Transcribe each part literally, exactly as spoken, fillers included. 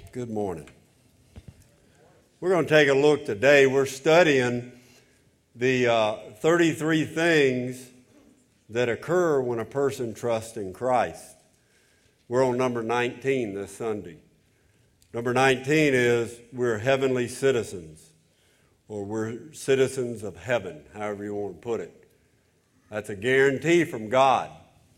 Good morning. We're going to take a look today. We're studying the uh, thirty-three things that occur when a person trusts in Christ. We're on number nineteen this Sunday. Number nineteen is we're heavenly citizens, or we're citizens of heaven, however you want to put it. That's a guarantee from God.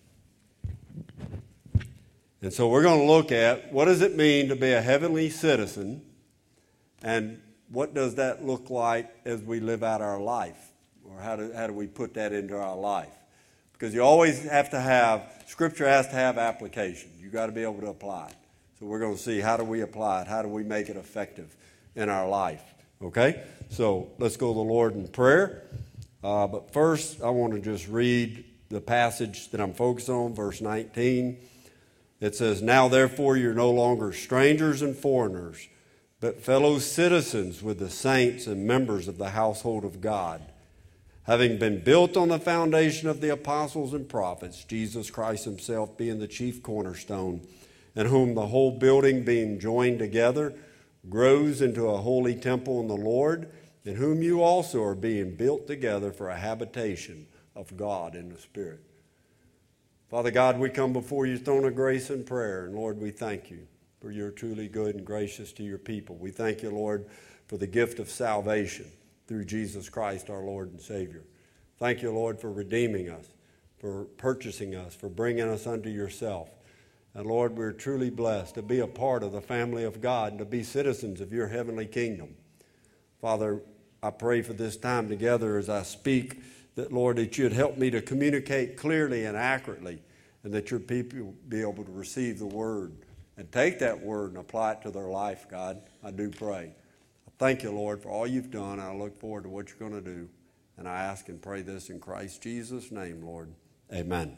And so we're going to look at what does it mean to be a heavenly citizen, and what does that look like as we live out our life, or how do, how do we put that into our life? Because you always have to have, Scripture has to have application. You've got to be able to apply it. So we're going to see how do we apply it, how do we make it effective in our life, okay? So let's go to the Lord in prayer. Uh, but first, I want to just read the passage that I'm focused on, verse nineteen. It says, "Now therefore you're no longer strangers and foreigners, but fellow citizens with the saints and members of the household of God, having been built on the foundation of the apostles and prophets, Jesus Christ himself being the chief cornerstone, in whom the whole building being joined together grows into a holy temple in the Lord, in whom you also are being built together for a habitation of God in the Spirit." Father God, we come before your throne of grace and prayer, and Lord, we thank you for you're truly good and gracious to your people. We thank you, Lord, for the gift of salvation through Jesus Christ, our Lord and Savior. Thank you, Lord, for redeeming us, for purchasing us, for bringing us unto yourself. And Lord, we're truly blessed to be a part of the family of God and to be citizens of your heavenly kingdom. Father, I pray for this time together as I speak that, Lord, that you'd help me to communicate clearly and accurately, and that your people be able to receive the word and take that word and apply it to their life, God. I do pray. I thank you, Lord, for all you've done. I look forward to what you're going to do. And I ask and pray this in Christ Jesus' name, Lord. Amen.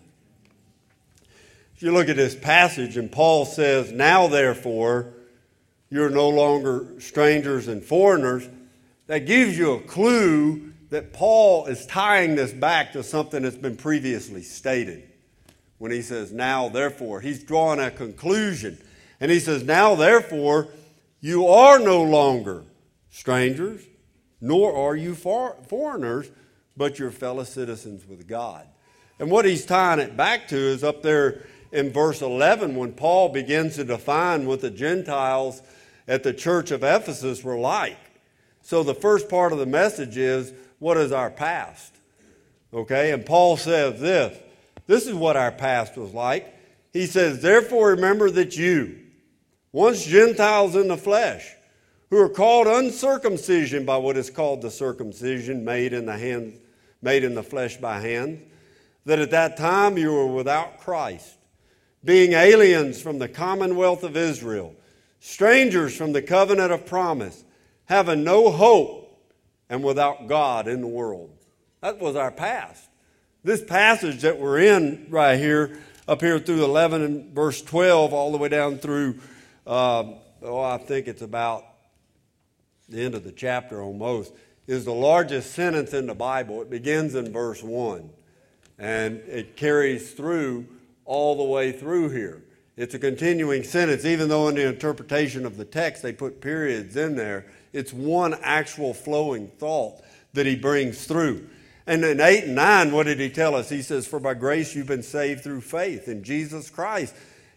If you look at this passage, and Paul says, "Now therefore, you're no longer strangers and foreigners," that gives you a clue that Paul is tying this back to something that's been previously stated. When he says, "Now therefore," he's drawing a conclusion. And he says, "Now therefore, you are no longer strangers, nor are you for- foreigners, but you're fellow citizens with God." And what he's tying it back to is up there in verse eleven, when Paul begins to define what the Gentiles at the church of Ephesus were like. So the first part of the message is, what is our past? Okay, and Paul says this. This is what our past was like. He says, "Therefore remember that you, once Gentiles in the flesh, who are called uncircumcision by what is called the circumcision made in the hand, made in the flesh by hand, that at that time you were without Christ, being aliens from the commonwealth of Israel, strangers from the covenant of promise, having no hope, and without God in the world." That was our past. This passage that we're in right here, up here through eleven and verse twelve, all the way down through, uh, oh, I think it's about the end of the chapter almost, is the largest sentence in the Bible. It begins in verse one, and it carries through all the way through here. It's a continuing sentence, even though in the interpretation of the text they put periods in there. It's one actual flowing thought that he brings through. And in eight and nine, what did he tell us? He says, "For by grace you've been saved through faith in Jesus Christ.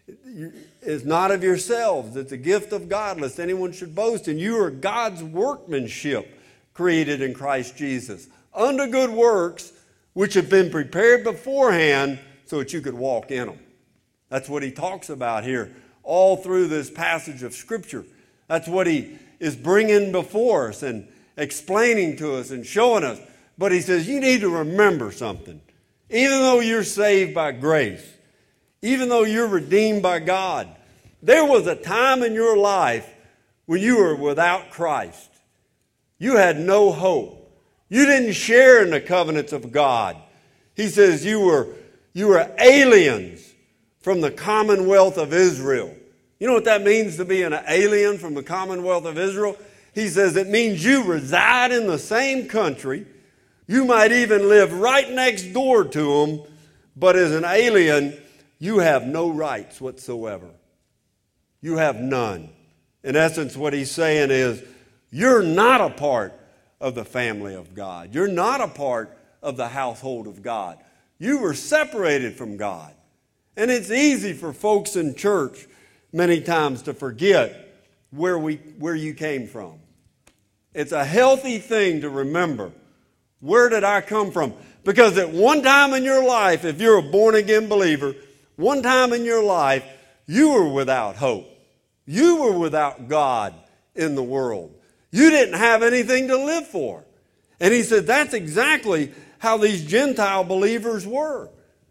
It's not of yourselves. It's a gift of God, lest anyone should boast. And you are God's workmanship, created in Christ Jesus, unto good works, which have been prepared beforehand so that you could walk in them." That's what he talks about here all through this passage of Scripture. That's what he is bringing before us and explaining to us and showing us. But he says, you need to remember something. Even though you're saved by grace, even though you're redeemed by God, there was a time in your life when you were without Christ. You had no hope. You didn't share in the covenants of God. He says you were, you were aliens from the commonwealth of Israel. You know what that means to be an alien from the commonwealth of Israel? He says it means you reside in the same country. You might even live right next door to them, but as an alien, you have no rights whatsoever. You have none. In essence, what he's saying is, you're not a part of the family of God. You're not a part of the household of God. You were separated from God. And it's easy for folks in church many times to forget where we where you came from. It's a healthy thing to remember, where did I come from? Because at one time in your life, if you're a born-again believer, one time in your life, you were without hope. You were without God in the world. You didn't have anything to live for. And he said that's exactly how these Gentile believers were.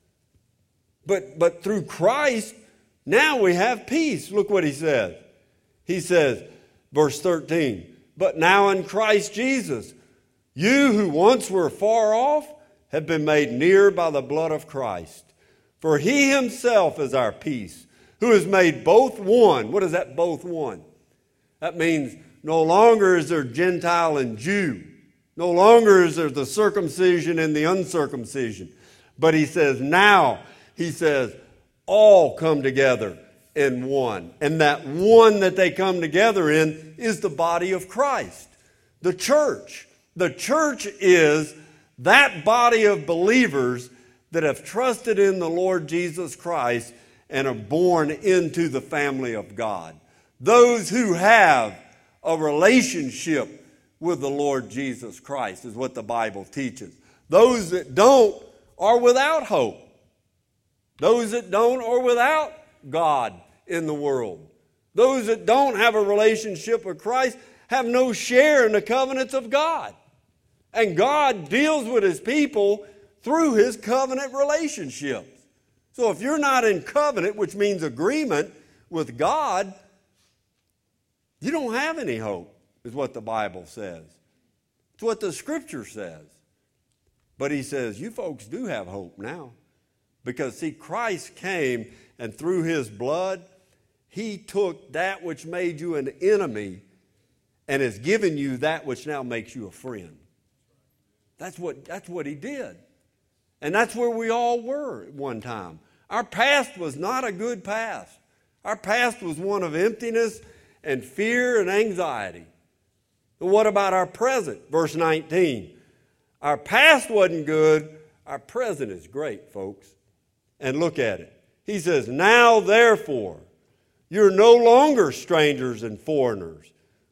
But, but through Christ, now we have peace. Look what he says. He says, verse thirteen, but now in Christ Jesus, you who once were far off have been made near by the blood of Christ. For he himself is our peace, who has made both one. What is that, both one? That means no longer is there Gentile and Jew. No longer is there the circumcision and the uncircumcision. But he says now, he says, all come together in one. And that one that they come together in is the body of Christ, the church. The church is that body of believers that have trusted in the Lord Jesus Christ and are born into the family of God. Those who have a relationship with the Lord Jesus Christ is what the Bible teaches. Those that don't are without hope. Those that don't are without God in the world. Those that don't have a relationship with Christ have no share in the covenants of God. And God deals with his people through his covenant relationships. So if you're not in covenant, which means agreement with God, you don't have any hope, is what the Bible says. It's what the Scripture says. But he says, you folks do have hope now. Because, see, Christ came, and through his blood, he took that which made you an enemy and has given you that which now makes you a friend. That's what, that's what he did. And that's where we all were at one time. Our past was not a good past. Our past was one of emptiness and fear and anxiety. And what about our present? Verse nineteen. Our past wasn't good. Our present is great, folks. And look at it. He says, now therefore, you're no longer strangers and foreigners,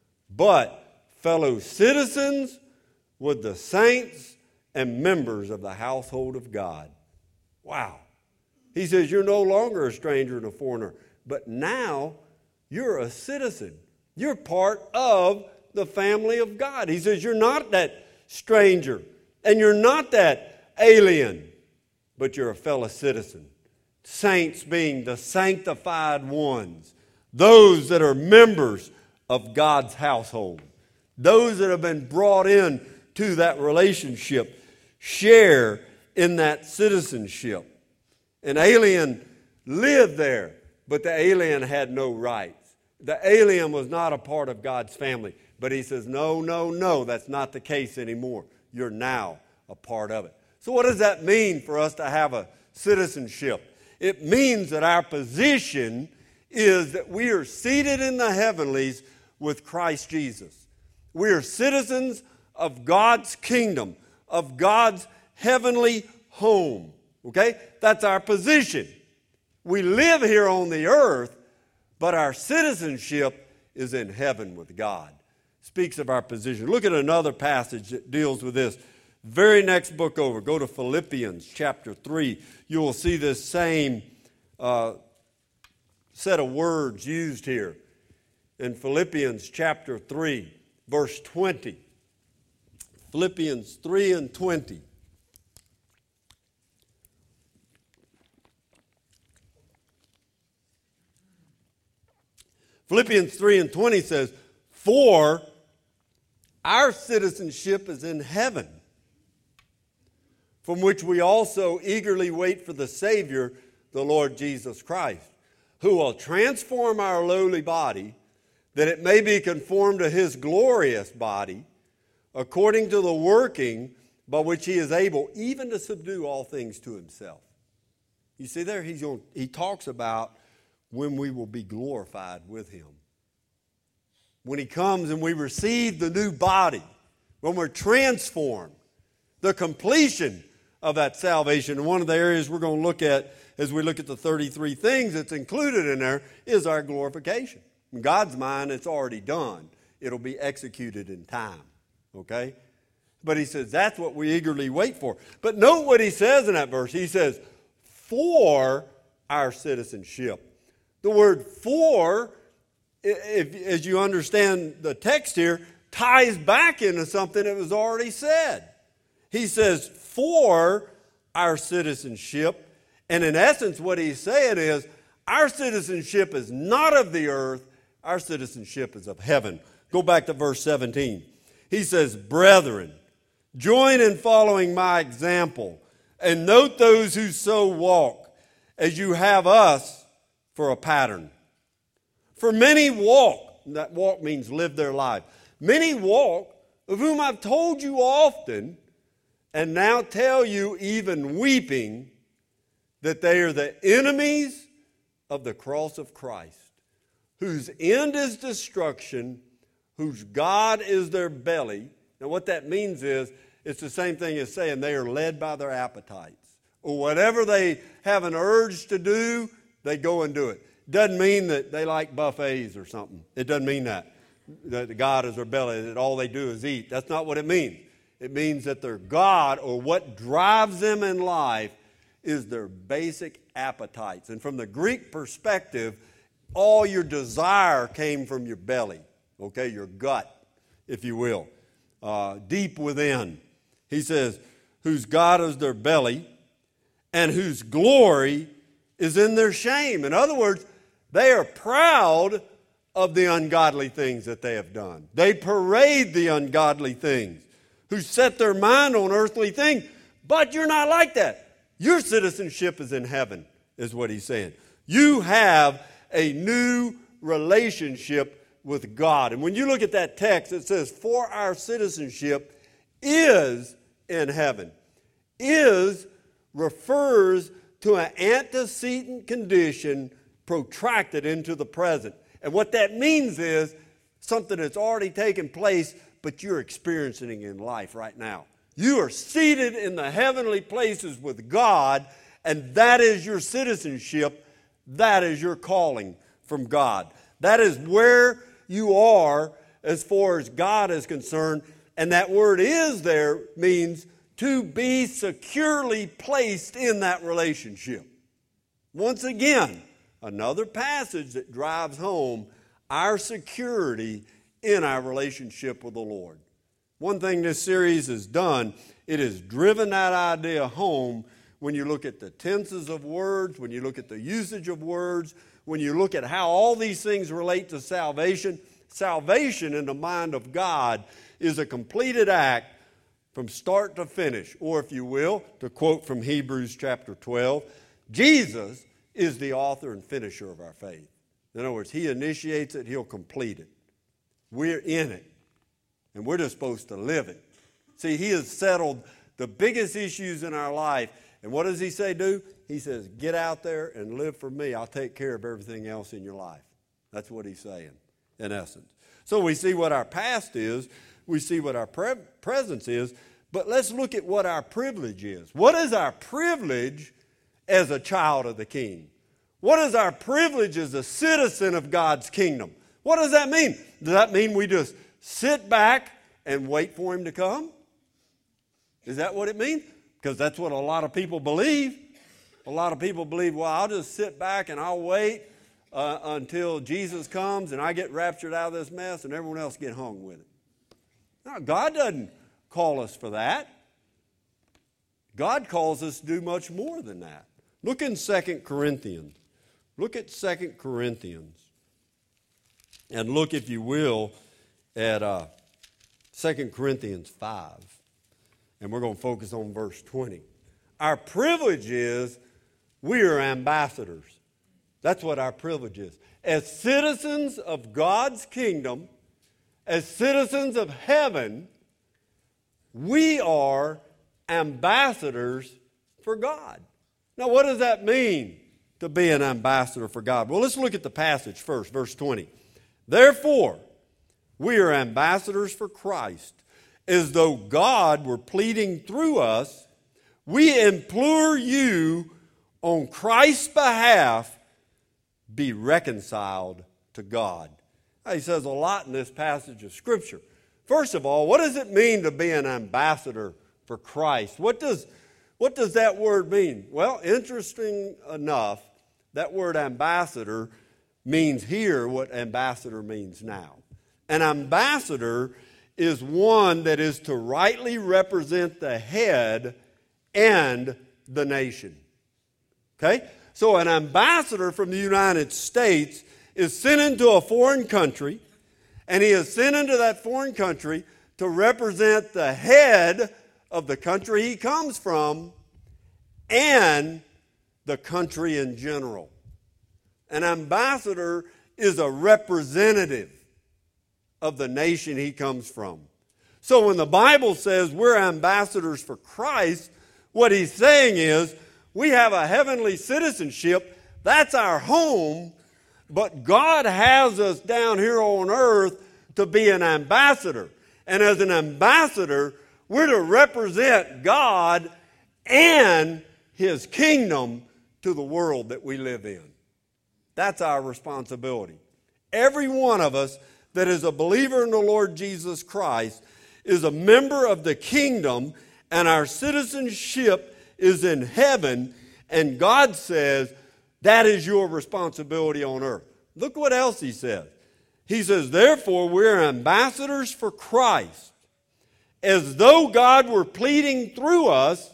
but fellow citizens with the saints and members of the household of God. Wow. He says you're no longer a stranger and a foreigner, but now you're a citizen. You're part of the family of God. He says you're not that stranger and you're not that alien, but you're a fellow citizen. Saints being the sanctified ones, those that are members of God's household, those that have been brought in to that relationship, share in that citizenship. An alien lived there, but the alien had no rights. The alien was not a part of God's family. But he says, no, no, no, that's not the case anymore. You're now a part of it. So what does that mean for us to have a citizenship? It means that our position is that we are seated in the heavenlies with Christ Jesus. We are citizens of God's kingdom, of God's heavenly home. Okay? That's our position. We live here on the earth, but our citizenship is in heaven with God. Speaks of our position. Look at another passage that deals with this. Very next book over, go to Philippians chapter three. You will see this same uh, set of words used here. In Philippians chapter three, verse twenty. Philippians three and twenty. Philippians three and twenty says, for our citizenship is in heaven, from which we also eagerly wait for the Savior, the Lord Jesus Christ, who will transform our lowly body, that it may be conformed to his glorious body, according to the working by which he is able even to subdue all things to himself. You see there, he's on, he talks about when we will be glorified with him. when he comes and we receive the new body, when we're transformed, the completion of that salvation. And one of the areas we're going to look at as we look at the thirty-three things that's included in there is our glorification. In God's mind, it's already done. It'll be executed in time. Okay? But he says that's what we eagerly wait for. But note what he says in that verse. He says, for our citizenship. The word for, if, as you understand the text here, ties back into something that was already said. He says, for our citizenship. And in essence, what he's saying is, our citizenship is not of the earth. Our citizenship is of heaven. Go back to verse seventeen. He says, brethren, join in following my example, and note those who so walk, as you have us for a pattern. For many walk, that walk means live their life. Many walk, of whom I've told you often, and now tell you even weeping, that they are the enemies of the cross of Christ, whose end is destruction, whose God is their belly. Now what that means is, it's the same thing as saying they are led by their appetites. Or whatever they have an urge to do, they go and do it. Doesn't mean that they like buffets or something. It doesn't mean that. That God is their belly, that all they do is eat. That's not what it means. It means that their God, or what drives them in life, is their basic appetites. And from the Greek perspective, all your desire came from your belly, okay, your gut, if you will, uh, deep within. He says, whose God is their belly, and whose glory is in their shame. In other words, they are proud of the ungodly things that they have done. They parade the ungodly things, who set their mind on earthly things. But you're not like that. Your citizenship is in heaven, is what he's saying. You have a new relationship with God. And when you look at that text, it says, for our citizenship is in heaven. Is refers to an antecedent condition protracted into the present. And what that means is something that's already taken place, but you're experiencing it in life right now. You are seated in the heavenly places with God, and that is your citizenship. That is your calling from God. That is where you are as far as God is concerned. And that word is there means to be securely placed in that relationship. Once again, another passage that drives home our security in our relationship with the Lord. One thing this series has done, it has driven that idea home when you look at the tenses of words, when you look at the usage of words, when you look at how all these things relate to salvation. Salvation in the mind of God is a completed act from start to finish. Or if you will, to quote from Hebrews chapter twelve, Jesus is the author and finisher of our faith. In other words, he initiates it, he'll complete it. We're in it. And we're just supposed to live it. See, he has settled the biggest issues in our life. And what does he say do? He says, get out there and live for me. I'll take care of everything else in your life. That's what he's saying, in essence. So we see what our past is. We see what our pre- presence is. But let's look at what our privilege is. What is our privilege as a child of the King? What is our privilege as a citizen of God's kingdom? What does that mean? Does that mean we just sit back and wait for him to come? Is that what it means? Because that's what a lot of people believe. A lot of people believe, well, I'll just sit back and I'll wait uh, until Jesus comes and I get raptured out of this mess and everyone else get hung with it. No, God doesn't call us for that. God calls us to do much more than that. Look in Second Corinthians. Look at Second Corinthians. And look, if you will, at uh, Second Corinthians five. And we're going to focus on verse twenty. Our privilege is we are ambassadors. That's what our privilege is. As citizens of God's kingdom, as citizens of heaven, we are ambassadors for God. Now, what does that mean to be an ambassador for God? Well, let's look at the passage first, verse twenty. Therefore, we are ambassadors for Christ, as though God were pleading through us. We implore you on Christ's behalf, be reconciled to God. Now, he says a lot in this passage of Scripture. First of all, what does it mean to be an ambassador for Christ? What does, what does that word mean? Well, interesting enough, that word ambassador means here what ambassador means now. An ambassador is one that is to rightly represent the head and the nation. Okay? So an ambassador from the United States is sent into a foreign country, and he is sent into that foreign country to represent the head of the country he comes from and the country in general. An ambassador is a representative of the nation he comes from. So when the Bible says we're ambassadors for Christ, what he's saying is we have a heavenly citizenship. That's our home, but God has us down here on earth to be an ambassador. And as an ambassador, we're to represent God and His kingdom to the world that we live in. That's our responsibility. Every one of us that is a believer in the Lord Jesus Christ is a member of the kingdom, and our citizenship is in heaven, and God says that is your responsibility on earth. Look what else he says. He says, therefore, we're ambassadors for Christ. As though God were pleading through us,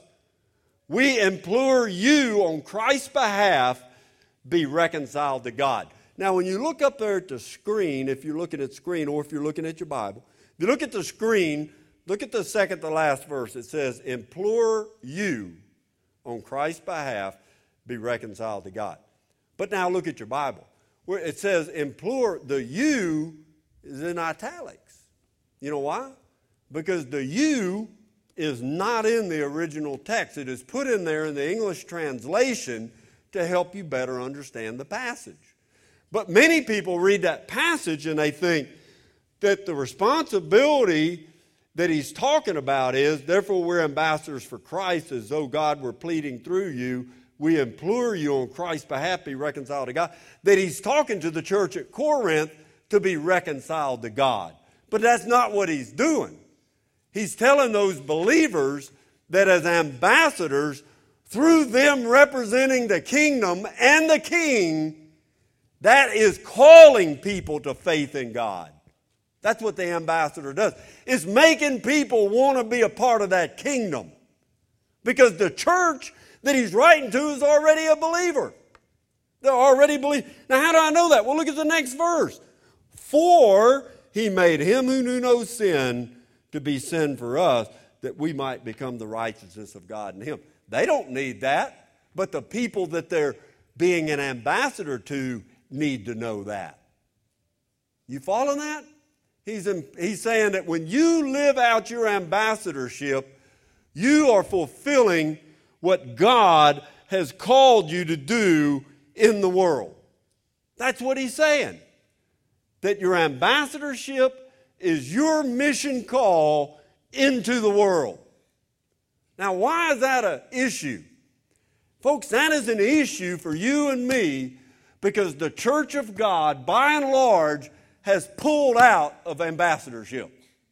we implore you on Christ's behalf, be reconciled to God. Now, when you look up there at the screen, if you're looking at the screen or if you're looking at your Bible, if you look at the screen, look at the second to last verse. It says, implore you on Christ's behalf, be reconciled to God. But now look at your Bible. Where it says implore, the you is in italics. You know why? Because the you is not in the original text. It is put in there in the English translation to help you better understand the passage. But many people read that passage and they think that the responsibility that he's talking about is, therefore we're ambassadors for Christ, as though God were pleading through you. We implore you on Christ's behalf, be reconciled to God. That he's talking to the church at Corinth to be reconciled to God. But that's not what he's doing. He's telling those believers that as ambassadors, through them representing the kingdom and the king, that is calling people to faith in God. That's what the ambassador does. It's making people want to be a part of that kingdom. Because the church that he's writing to is already a believer. They're already believing. Now, how do I know that? Well, look at the next verse. For he made him who knew no sin to be sin for us, that we might become the righteousness of God in him. They don't need that, but the people that they're being an ambassador to need to know that. You following that? He's, in, he's saying that when you live out your ambassadorship, you are fulfilling what God has called you to do in the world. That's what he's saying. That your ambassadorship is your mission call into the world. Now, why is that an issue? Folks, that is an issue for you and me because the church of God, by and large, has pulled out of ambassadorship.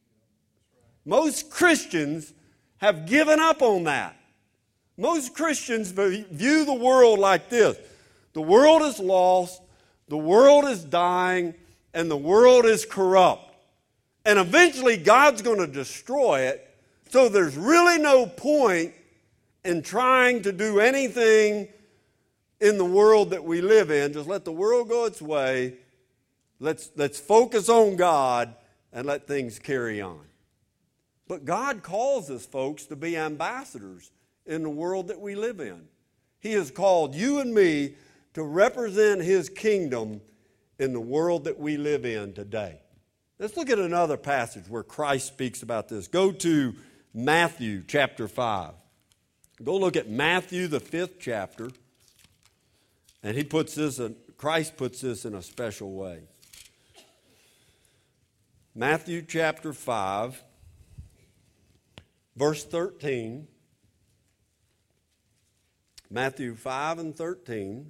Most Christians have given up on that. Most Christians view the world like this. The world is lost, the world is dying, and the world is corrupt. And eventually God's going to destroy it, so there's really no point in trying to do anything in the world that we live in. Just let the world go its way. Let's, let's focus on God and let things carry on. But God calls us, folks, to be ambassadors in the world that we live in. He has called you and me to represent His kingdom in the world that we live in today. Let's look at another passage where Christ speaks about this. Go to Matthew chapter five. Go look at Matthew, the fifth chapter. And he puts this, in, Christ puts this in a special way. Matthew chapter five, verse thirteen. Matthew five and thirteen.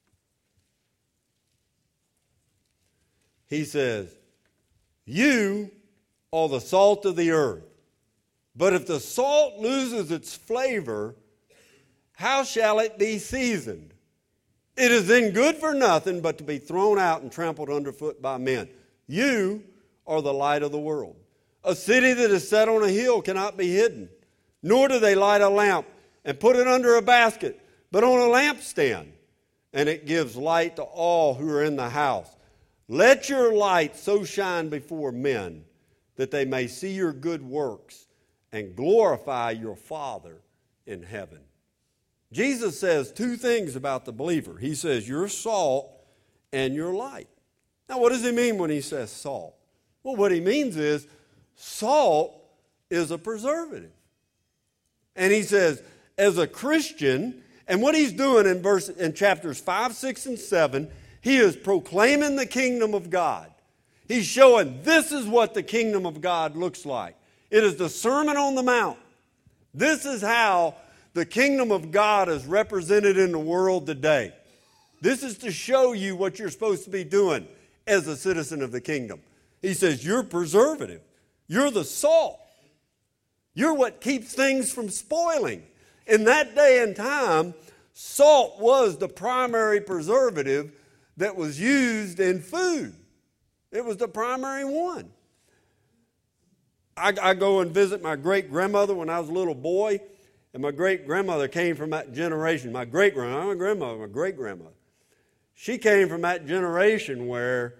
He says, "You are the salt of the earth. But if the salt loses its flavor, how shall it be seasoned? It is then good for nothing but to be thrown out and trampled underfoot by men. You are the light of the world. A city that is set on a hill cannot be hidden, nor do they light a lamp and put it under a basket, but on a lampstand, and it gives light to all who are in the house. Let your light so shine before men that they may see your good works and glorify your Father in heaven." Jesus says two things about the believer. He says, you're salt and you're light. Now, what does he mean when he says salt? Well, what he means is salt is a preservative. And he says, as a Christian, and what he's doing in verse in chapters five, six, and seven, he is proclaiming the kingdom of God. He's showing this is what the kingdom of God looks like. It is the Sermon on the Mount. This is how the kingdom of God is represented in the world today. This is to show you what you're supposed to be doing as a citizen of the kingdom. He says, you're preservative. You're the salt. You're what keeps things from spoiling. In that day and time, salt was the primary preservative that was used in food. It was the primary one. I, I go and visit my great-grandmother when I was a little boy, and my great-grandmother came from that generation. My great-grandmother, my grandmother, my great-grandmother. She came from that generation where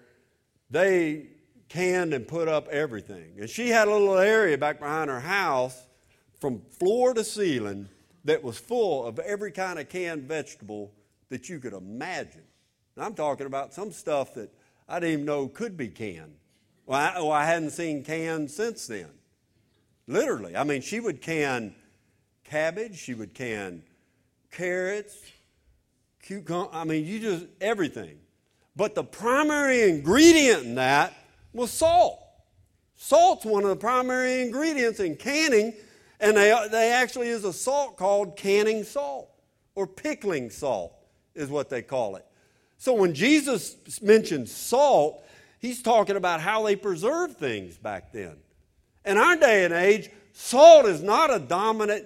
they canned and put up everything. And she had a little area back behind her house from floor to ceiling that was full of every kind of canned vegetable that you could imagine. And I'm talking about some stuff that I didn't even know could be canned. Well, I, well, I hadn't seen canned since then. Literally. I mean, she would can cabbage. She would can carrots, cucumber. I mean, you just, everything. But the primary ingredient in that was salt. Salt's one of the primary ingredients in canning, and they, they actually is a salt called canning salt, or pickling salt is what they call it. So when Jesus mentions salt, he's talking about how they preserved things back then. In our day and age, salt is not a dominant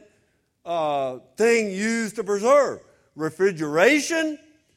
uh, thing used to preserve. Refrigeration,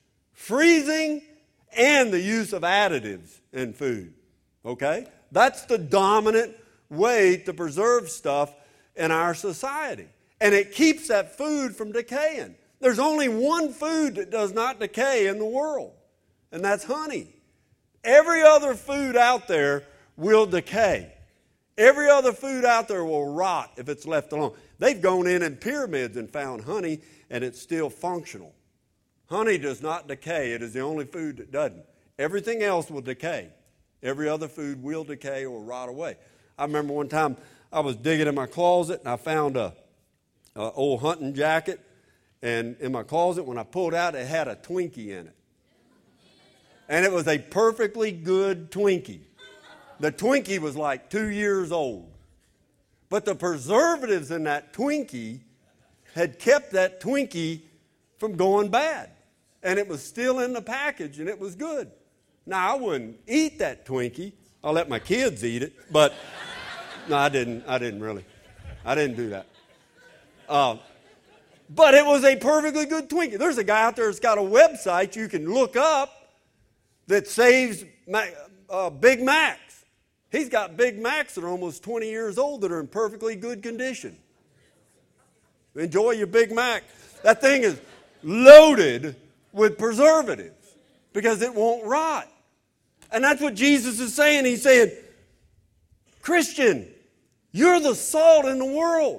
freezing, and the use of additives in food. Okay? That's the dominant way to preserve stuff in our society. And it keeps that food from decaying. There's only one food that does not decay in the world, and that's honey. Every other food out there will decay. Every other food out there will rot if it's left alone. They've gone in in pyramids and found honey, and it's still functional. Honey does not decay. It is the only food that doesn't. Everything else will decay. Every other food will decay or rot away. I remember one time I was digging in my closet, and I found a, a old hunting jacket. And in my closet, when I pulled out, it had a Twinkie in it. And it was a perfectly good Twinkie. The Twinkie was like two years old. But the preservatives in that Twinkie had kept that Twinkie from going bad. And it was still in the package, and it was good. Now, I wouldn't eat that Twinkie. I'll let my kids eat it. But, no, I didn't. I didn't really. I didn't do that. Uh, But it was a perfectly good Twinkie. There's a guy out there that's got a website you can look up that saves uh, Big Macs. He's got Big Macs that are almost twenty years old that are in perfectly good condition. Enjoy your Big Mac. That thing is loaded with preservatives because it won't rot. And that's what Jesus is saying. He's saying, Christian, you're the salt in the world.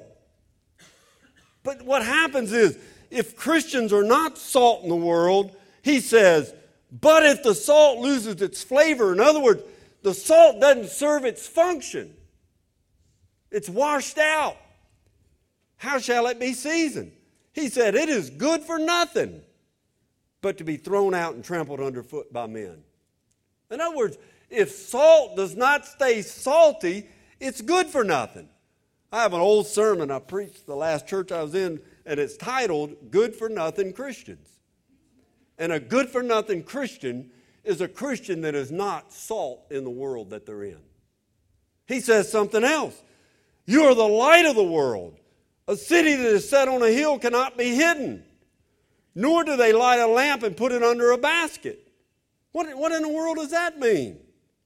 But what happens is, if Christians are not salt in the world, he says, but if the salt loses its flavor, in other words, the salt doesn't serve its function, it's washed out, how shall it be seasoned? He said, it is good for nothing but to be thrown out and trampled underfoot by men. In other words, If salt does not stay salty, it's good for nothing. I have an old sermon I preached the last church I was in, and it's titled, Good for Nothing Christians. And a good for nothing Christian is a Christian that is not salt in the world that they're in. He says something else. You are the light of the world. A city that is set on a hill cannot be hidden. Nor do they light a lamp and put it under a basket. What, what in the world does that mean?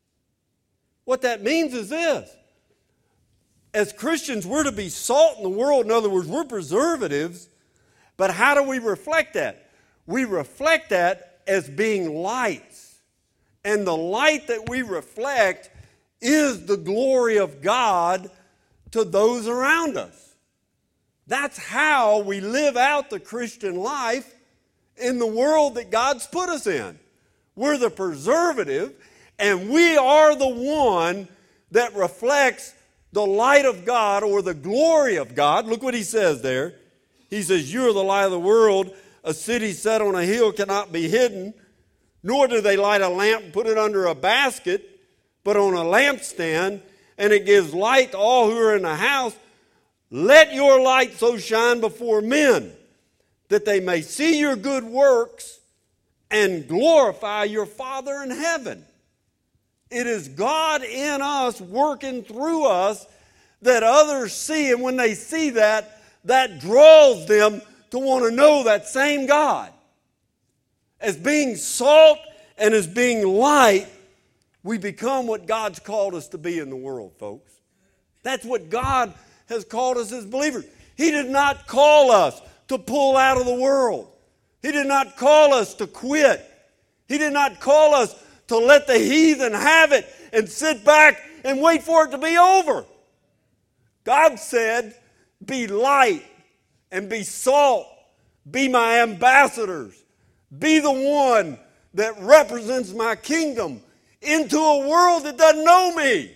What that means is this. As Christians, we're to be salt in the world. In other words, we're preservatives. But how do we reflect that? We reflect that as being lights. And the light that we reflect is the glory of God to those around us. That's how we live out the Christian life in the world that God's put us in. We're the preservative, and we are the one that reflects the light of God or the glory of God. Look what he says there. He says, you are the light of the world. A city set on a hill cannot be hidden, nor do they light a lamp and put it under a basket, but on a lampstand, and it gives light to all who are in the house. Let your light so shine before men, that they may see your good works and glorify your Father in heaven. It is God in us, working through us, that others see, and when they see that, that draws them to want to know that same God. As being salt and as being light, we become what God's called us to be in the world, folks. That's what God has called us as believers. He did not call us to pull out of the world. He did not call us to quit. He did not call us to let the heathen have it and sit back and wait for it to be over. God said, be light and be salt. Be my ambassadors. Be the one that represents my kingdom into a world that doesn't know me.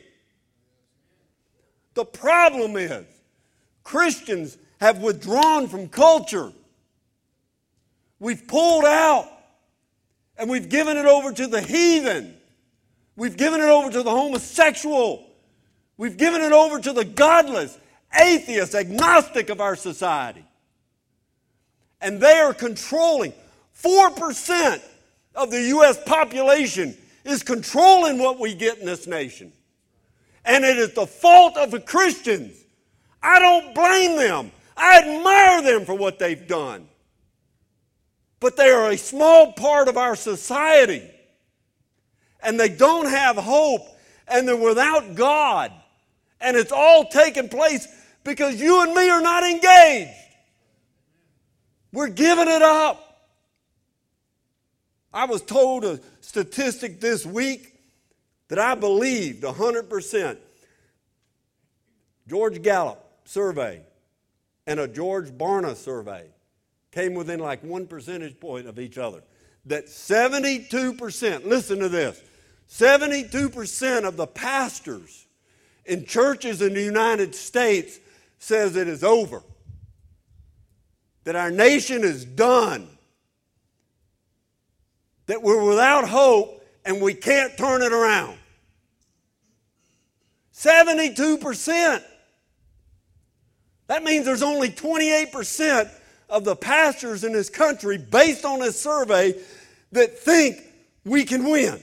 The problem is, Christians have withdrawn from culture. We've pulled out, and we've given it over to the heathen. We've given it over to the homosexual. We've given it over to the godless, atheist, agnostic of our society. And they are controlling. four percent of the U S population is controlling what we get in this nation. And it is the fault of the Christians. I don't blame them. I admire them for what they've done. But they are a small part of our society. And they don't have hope. And they're without God. And it's all taking place because you and me are not engaged. We're giving it up. I was told a statistic this week that I believed one hundred percent. George Gallup survey and a George Barna survey came within like one percentage point of each other. That seventy-two percent, listen to this, seventy-two percent of the pastors in churches in the United States says it is over. That our nation is done. That we're without hope and we can't turn it around. seventy-two percent. That means there's only twenty-eight percent of the pastors in this country, based on this survey, that think we can win.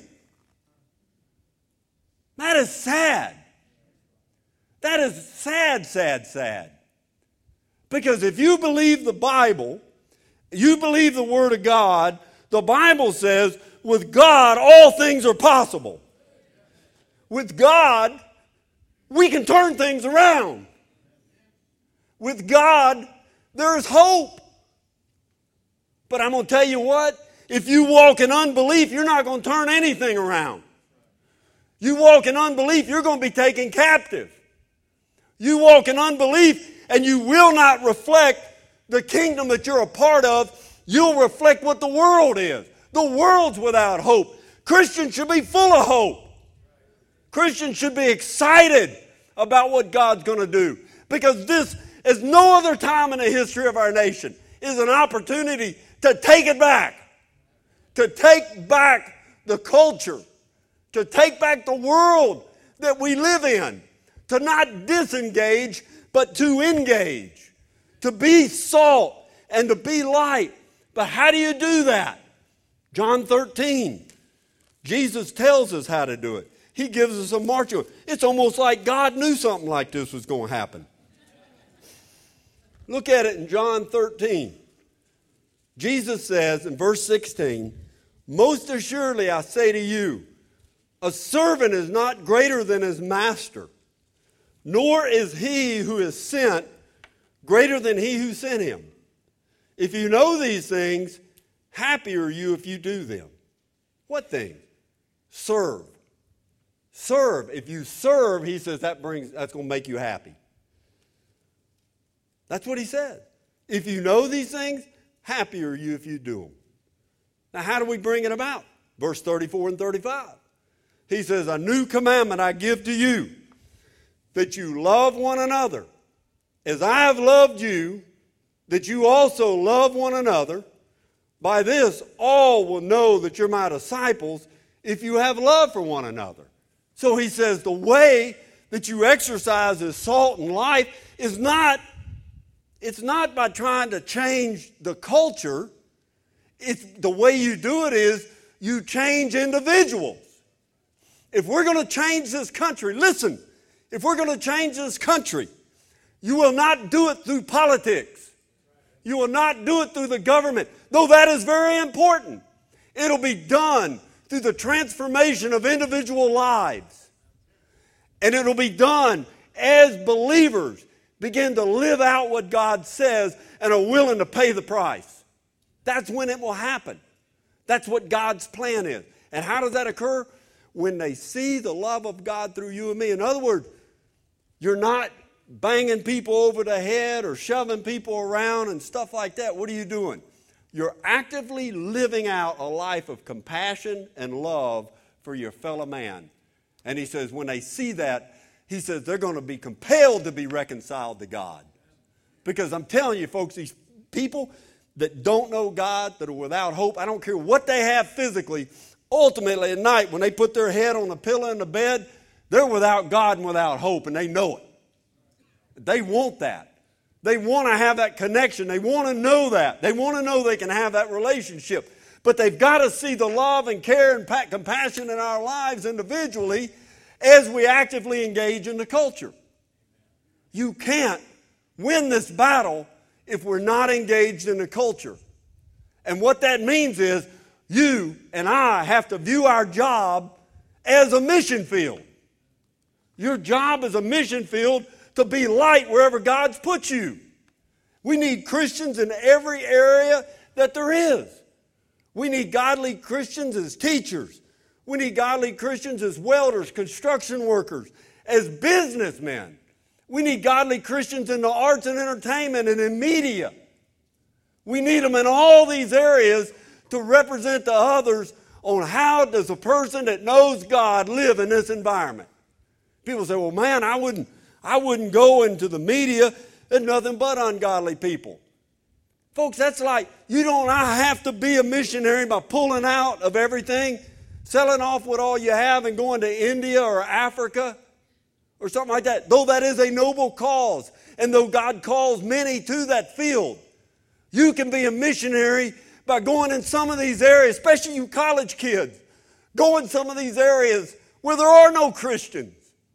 That is sad. That is sad, sad, sad. Because if you believe the Bible, you believe the Word of God, the Bible says, with God, all things are possible. With God, we can turn things around. With God, there is hope. But I'm going to tell you what, if you walk in unbelief, you're not going to turn anything around. You walk in unbelief, you're going to be taken captive. You walk in unbelief, and you will not reflect the kingdom that you're a part of. You'll reflect what the world is. The world's without hope. Christians should be full of hope. Christians should be excited about what God's going to do. Because this, as no other time in the history of our nation, is an opportunity to take it back. To take back the culture. to take back the world that we live in, to not disengage, but to engage, to be salt and to be light. But how do you do that? John thirteen, Jesus tells us how to do it. He gives us a march order. It's almost like God knew something like this was going to happen. Look at it in John thirteen. Jesus says in verse sixteen, most assuredly I say to you, a servant is not greater than his master, nor is he who is sent greater than he who sent him. If you know these things, happy are you if you do them. What things? Serve. Serve. If you serve, he says that brings that's going to make you happy. That's what he said. If you know these things, happy are you if you do them. Now, how do we bring it about? Verse thirty-four and thirty-five. He says, a new commandment I give to you, that you love one another. As I have loved you, that you also love one another. By this, all will know that you're my disciples if you have love for one another. So he says the way that you exercise this salt and life is not, it's not by trying to change the culture. It's, the way you do it is you change individuals. If we're going to change this country, listen, if we're going to change this country, you will not do it through politics. You will not do it through the government, though that is very important. It'll be done through the transformation of individual lives. And it'll be done as believers begin to live out what God says and are willing to pay the price. That's when it will happen. That's what God's plan is. And how does that occur? When they see the love of God through you and me. In other words, you're not banging people over the head or shoving people around and stuff like that. What are you doing? You're actively living out a life of compassion and love for your fellow man. And he says when they see that, he says they're going to be compelled to be reconciled to God. Because I'm telling you, folks, these people that don't know God, that are without hope, I don't care what they have physically, ultimately at night when they put their head on the pillow in the bed, they're without God and without hope, and they know it. They want that. They want to have that connection. They want to know that. They want to know they can have that relationship. But they've got to see the love and care and compassion in our lives individually as we actively engage in the culture. You can't win this battle if we're not engaged in the culture. And what that means is you and I have to view our job as a mission field. Your job is a mission field to be light wherever God's put you. We need Christians in every area that there is. We need godly Christians as teachers. We need godly Christians as welders, construction workers, as businessmen. We need godly Christians in the arts and entertainment and in media. We need them in all these areas to represent to others on how does a person that knows God live in this environment. People say, well, man, I wouldn't, I wouldn't go into the media. There's nothing but ungodly people. Folks, that's like, you don't have to be a missionary by pulling out of everything, selling off what all you have and going to India or Africa or something like that. Though that is a noble cause, and though God calls many to that field, you can be a missionary by going in some of these areas, especially you college kids. Go in some of these areas where there are no Christians.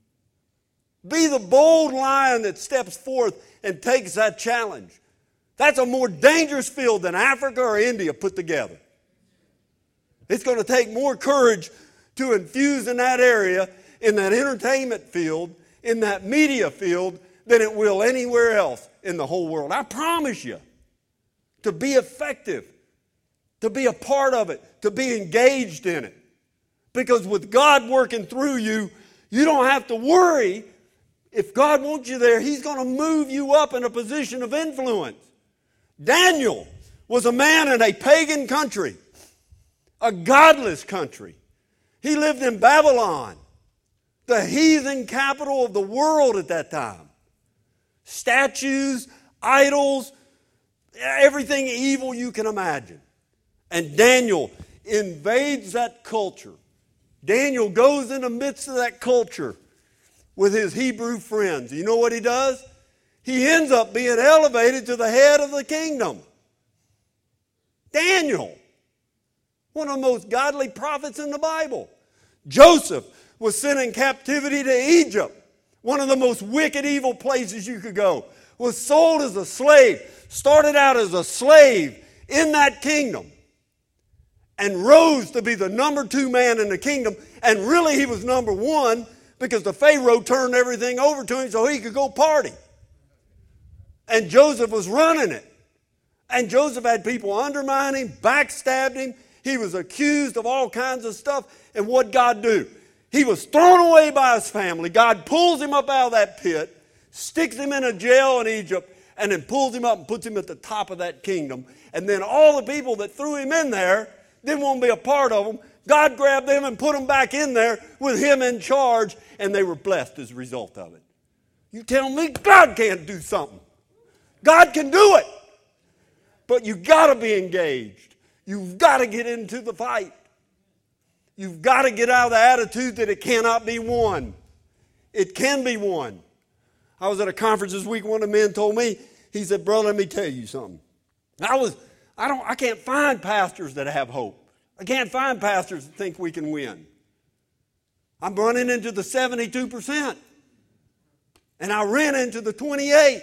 Be the bold lion that steps forth and takes that challenge. That's a more dangerous field than Africa or India put together. It's going to take more courage to infuse in that area, in that entertainment field, in that media field, than it will anywhere else in the whole world. I promise you, to be effective, to be a part of it, to be engaged in it. Because with God working through you, you don't have to worry. If God wants you there, He's going to move you up in a position of influence. Daniel was a man in a pagan country, a godless country. He lived in Babylon, the heathen capital of the world at that time. Statues, idols, everything evil you can imagine. And Daniel invades that culture, Daniel goes in the midst of that culture with his Hebrew friends. You know what he does? He ends up being elevated to the head of the kingdom. Daniel, one of the most godly prophets in the Bible. Joseph was sent in captivity to Egypt, one of the most wicked, evil places you could go. Was sold as a slave, started out as a slave in that kingdom, and rose to be the number two man in the kingdom. And really he was number one because the Pharaoh turned everything over to him so he could go party. And Joseph was running it. And Joseph had people undermine him, backstabbed him. He was accused of all kinds of stuff. And what'd God do? He was thrown away by his family. God pulls him up out of that pit, sticks him in a jail in Egypt, and then pulls him up and puts him at the top of that kingdom. And then all the people that threw him in there didn't want to be a part of him. God grabbed them and put them back in there with him in charge, and they were blessed as a result of it. You tell me God can't do something. God can do it. But you've got to be engaged. You've got to get into the fight. You've got to get out of the attitude that it cannot be won. It can be won. I was at a conference this week. One of the men told me, he said, "Brother, let me tell you something. I was, I don't, I can't find pastors that have hope. I can't find pastors that think we can win. I'm running into the seventy-two percent. And I ran into the twenty-eight.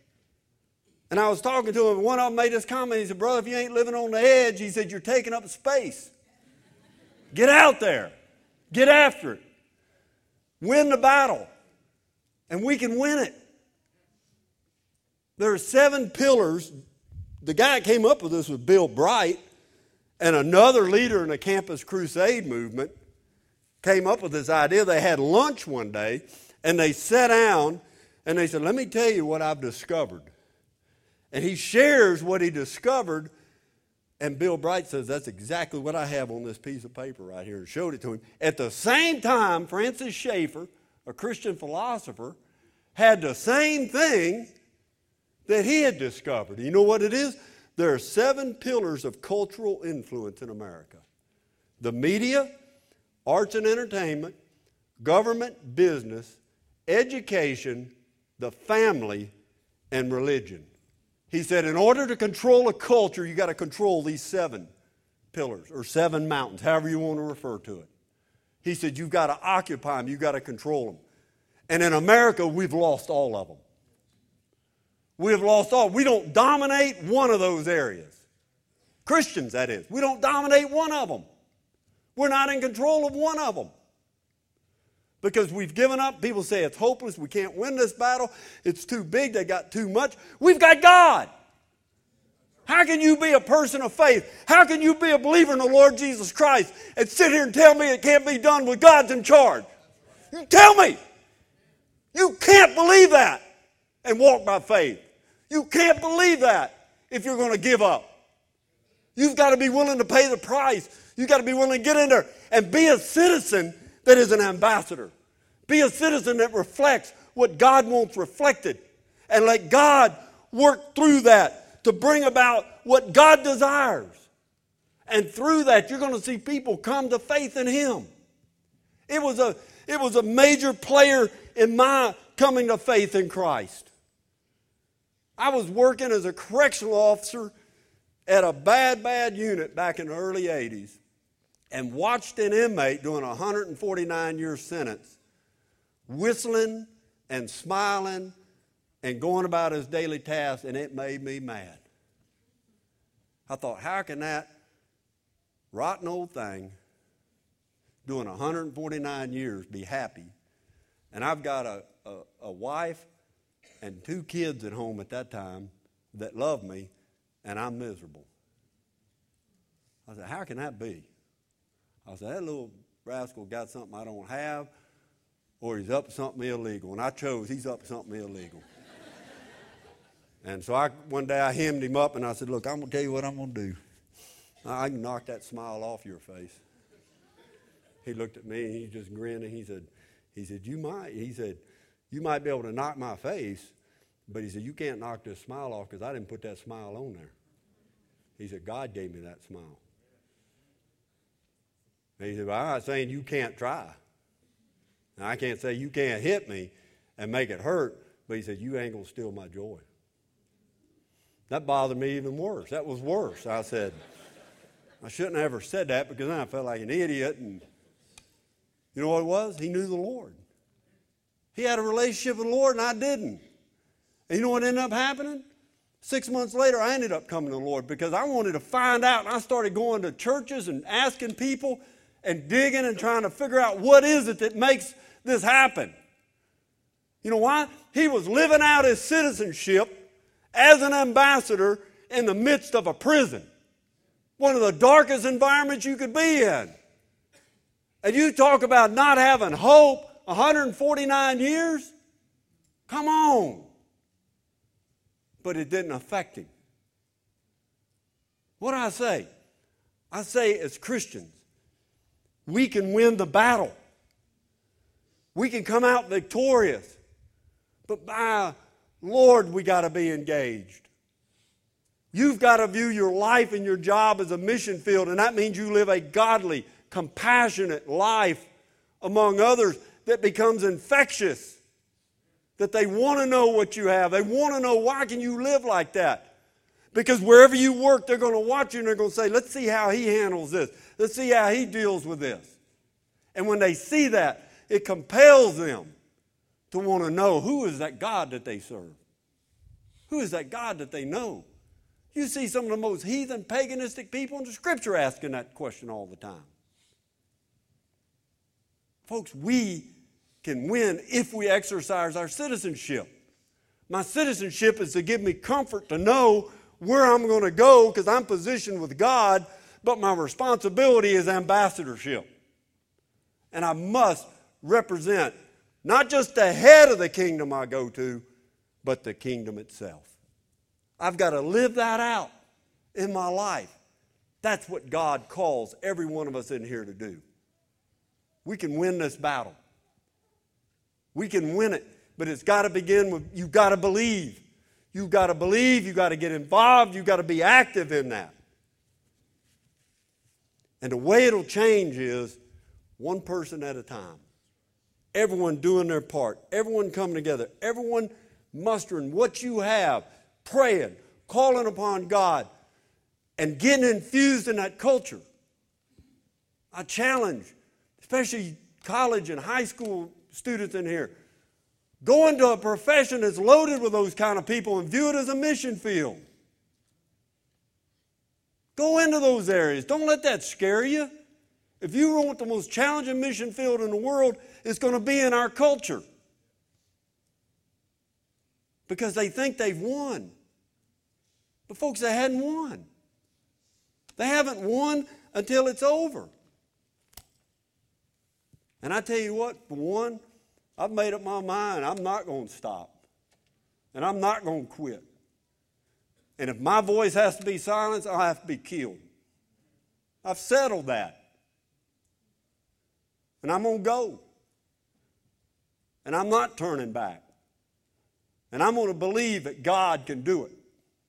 And I was talking to him, and one of them made this comment. He said, "Brother, if you ain't living on the edge," he said, "you're taking up space. Get out there. Get after it. Win the battle. And we can win it." There are seven pillars. The guy that came up with this was Bill Bright, and another leader in the Campus Crusade movement came up with this idea. They had lunch one day, and they sat down, and they said, "Let me tell you what I've discovered." And he shares what he discovered, and Bill Bright says, "That's exactly what I have on this piece of paper right here," and showed it to him. At the same time, Francis Schaeffer, a Christian philosopher, had the same thing that he had discovered. You know what it is? There are seven pillars of cultural influence in America: the media, arts and entertainment, government, business, education, the family, and religion. He said, in order to control a culture, you got to control these seven pillars or seven mountains, however you want to refer to it. He said, you've got to occupy them, you've got to control them. And in America, we've lost all of them. We have lost all. We don't dominate one of those areas. Christians, that is. We don't dominate one of them. We're not in control of one of them. Because we've given up. People say it's hopeless. We can't win this battle. It's too big. They got too much. We've got God. How can you be a person of faith? How can you be a believer in the Lord Jesus Christ and sit here and tell me it can't be done when God's in charge? You tell me. You can't believe that and walk by faith. You can't believe that if you're going to give up. You've got to be willing to pay the price. You've got to be willing to get in there and be a citizen that is an ambassador. Be a citizen that reflects what God wants reflected. And let God work through that to bring about what God desires. And through that, you're going to see people come to faith in Him. It was a, it was a major player in my coming to faith in Christ. I was working as a correctional officer at a bad, bad unit back in the early eighties and watched an inmate doing a one hundred forty-nine year sentence whistling and smiling and going about his daily tasks, and it made me mad. I thought, how can that rotten old thing doing one hundred forty-nine years be happy? And I've got a, a, a wife and two kids at home at that time that love me, and I'm miserable. I said, how can that be? I said, that little rascal got something I don't have, or he's up to something illegal. And I chose he's up to something illegal. And so I, one day I hemmed him up and I said, look, I'm going to tell you what I'm going to do. I can knock that smile off your face. He looked at me and he just grinned and he said, he said, you might. He said, you might be able to knock my face, but he said, you can't knock this smile off because I didn't put that smile on there. He said, God gave me that smile. He said, well, I'm not saying you can't try. Now, I can't say you can't hit me and make it hurt, but he said, you ain't going to steal my joy. That bothered me even worse. That was worse. I said, I shouldn't have ever said that because then I felt like an idiot. And you know what it was? He knew the Lord. He had a relationship with the Lord and I didn't. And you know what ended up happening? Six months later, I ended up coming to the Lord because I wanted to find out. And I started going to churches and asking people and digging and trying to figure out what is it that makes this happen. You know why? He was living out his citizenship as an ambassador in the midst of a prison. One of the darkest environments you could be in. And you talk about not having hope, one hundred forty-nine years? Come on. But it didn't affect him. What do I say? I say as Christians, we can win the battle. We can come out victorious. But by Lord, we got to be engaged. You've got to view your life and your job as a mission field, and that means you live a godly, compassionate life among others that becomes infectious. That they want to know what you have. They want to know, why can you live like that? Because wherever you work, they're going to watch you and they're going to say, let's see how he handles this. Let's see how he deals with this. And when they see that, it compels them to want to know, who is that God that they serve? Who is that God that they know? You see some of the most heathen, paganistic people in the Scripture asking that question all the time. Folks, we can win if we exercise our citizenship. My citizenship is to give me comfort to know where I'm going to go because I'm positioned with God, but my responsibility is ambassadorship. And I must represent not just the head of the kingdom I go to, but the kingdom itself. I've got to live that out in my life. That's what God calls every one of us in here to do. We can win this battle. We can win it, but it's got to begin with, you've got to believe. You've got to believe, you've got to get involved, you've got to be active in that. And the way it'll change is one person at a time. Everyone doing their part. Everyone coming together. Everyone mustering what you have. Praying. Calling upon God. And getting infused in that culture. I challenge, especially college and high school students in here. Go into a profession that's loaded with those kind of people and view it as a mission field. Go into those areas. Don't let that scare you. If you want the most challenging mission field in the world, it's going to be in our culture. Because they think they've won. But folks, they hadn't won. They haven't won until it's over. And I tell you what, for one, I've made up my mind I'm not going to stop. And I'm not going to quit. And if my voice has to be silenced, I'll have to be killed. I've settled that. And I'm going to go. And I'm not turning back. And I'm going to believe that God can do it.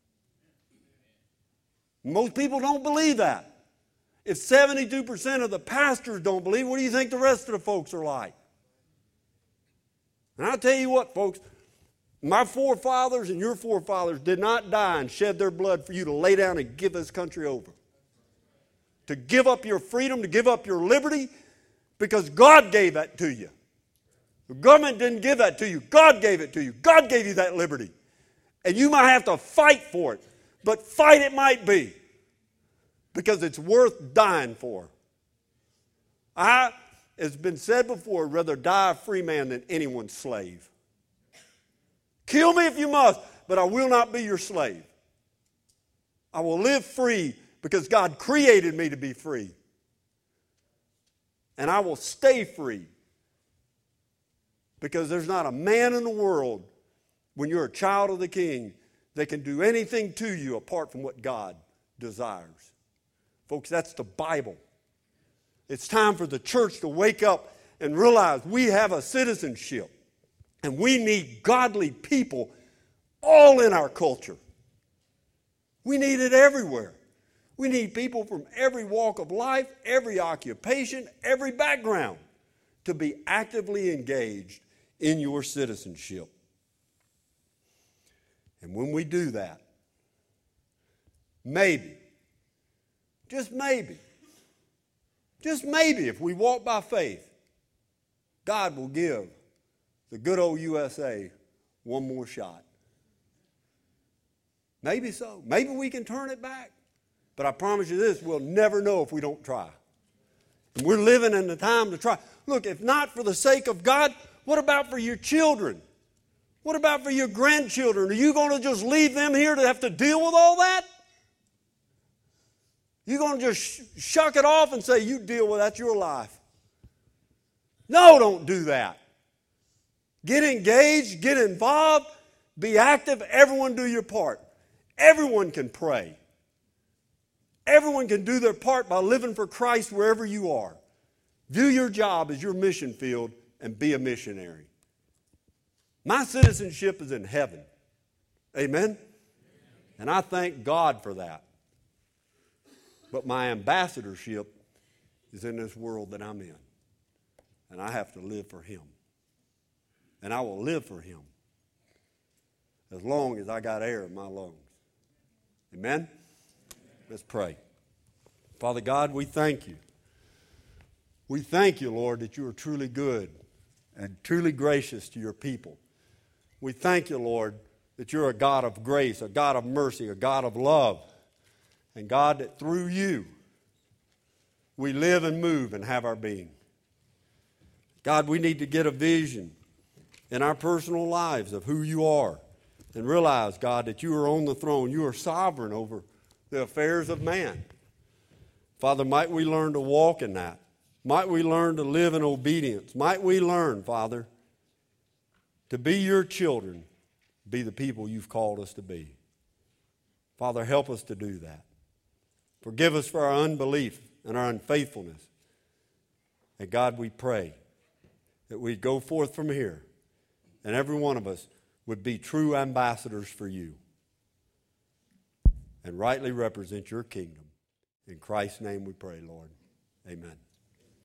Most people don't believe that. If seventy-two percent of the pastors don't believe, what do you think the rest of the folks are like? And I'll tell you what, folks, my forefathers and your forefathers did not die and shed their blood for you to lay down and give this country over. To give up your freedom, to give up your liberty, because God gave that to you. The government didn't give that to you. God gave it to you. God gave you that liberty. And you might have to fight for it. But fight it might be. Because it's worth dying for. I, it's been said before, rather die a free man than anyone's slave. Kill me if you must, but I will not be your slave. I will live free because God created me to be free. And I will stay free. Because there's not a man in the world, when you're a child of the King, that can do anything to you apart from what God desires. Folks, that's the Bible. It's time for the church to wake up and realize we have a citizenship. And we need godly people all in our culture. We need it everywhere. We need people from every walk of life, every occupation, every background to be actively engaged in your citizenship. And when we do that, maybe, just maybe, just maybe if we walk by faith, God will give the good old U S A one more shot. Maybe so. Maybe we can turn it back. But I promise you this, we'll never know if we don't try. And we're living in the time to try. Look, if not for the sake of God, what about for your children? What about for your grandchildren? Are you going to just leave them here to have to deal with all that? You're going to just sh- shuck it off and say, you deal with that's your life. No, don't do that. Get engaged, get involved, be active. Everyone do your part. Everyone can pray. Everyone can do their part by living for Christ wherever you are. View your job as your mission field and be a missionary. My citizenship is in heaven. Amen? And I thank God for that. But my ambassadorship is in this world that I'm in. And I have to live for Him. And I will live for Him as long as I got air in my lungs. Amen? Let's pray. Father God, we thank you. We thank you, Lord, that you are truly good and truly gracious to your people. We thank you, Lord, that you're a God of grace, a God of mercy, a God of love. And God, that through you we live and move and have our being. God, we need to get a vision in our personal lives of who you are and realize, God, that you are on the throne. You are sovereign over the affairs of man. Father, might we learn to walk in that. Might we learn to live in obedience. Might we learn, Father, to be your children, be the people you've called us to be. Father, help us to do that. Forgive us for our unbelief and our unfaithfulness. And God, we pray that we'd go forth from here and every one of us would be true ambassadors for you and rightly represent your kingdom. In Christ's name we pray, Lord. Amen.